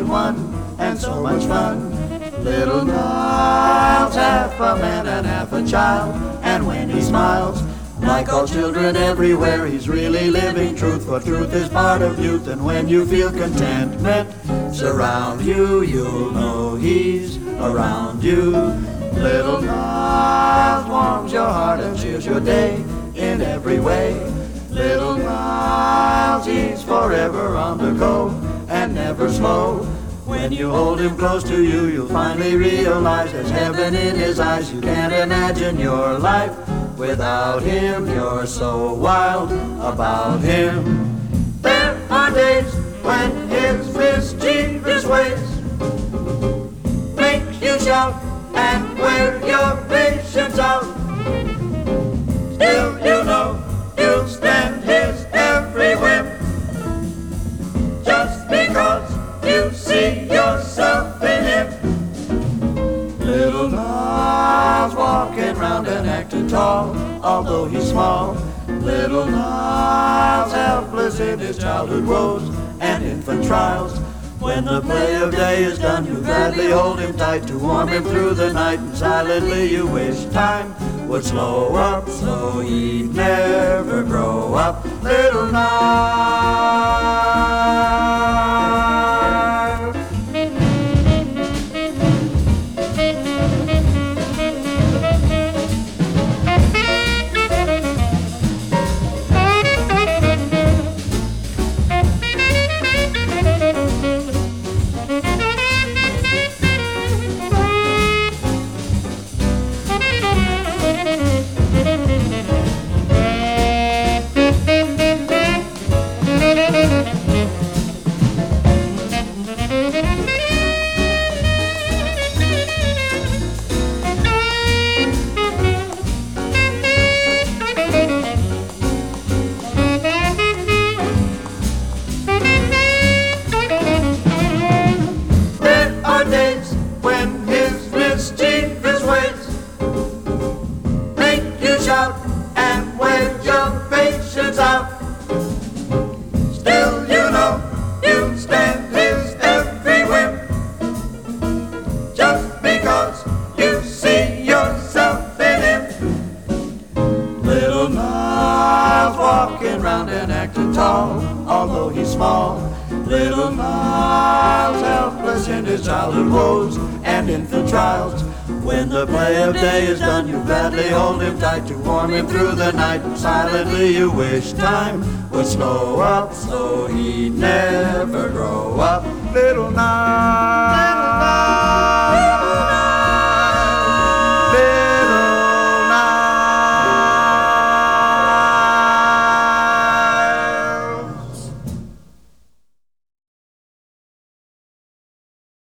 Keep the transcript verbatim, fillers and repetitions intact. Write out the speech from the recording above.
in one, and so much fun. Little Niles, half a man and half a child, and when he smiles, like all children everywhere, he's really living truth, for truth is part of youth. And when you feel contentment surround you, you'll know he's around you. Little Niles warms your heart and cheers your day in every way. Little Niles, he's forever on the go and never slow. When you hold him close to you, you'll finally realize there's heaven in his eyes. You can't imagine your life without him. You're so wild about him. There are days when his mischievous ways make you shout and wear your patience out. Still you know you'll stand his every whim, just because you see yourself in him. Little Niles walking round and acting tall, although he's small. Little Niles helpless in his childhood woes and infant trials. When the play of day is done, you gladly hold him tight to warm him through the night, and silently you wish time would slow up so he'd never grow up. Little Niles. And wear your patience out. Still you know you stand his every whim, just because you see yourself in him. Little Niles walking round and acting tall, although he's small. Little Niles helpless in his childhood woes and infant trials. When the play of day is done, you gladly hold him tight to warm him through the night, and silently you wish time would slow up so he'd never grow up. Little Niles.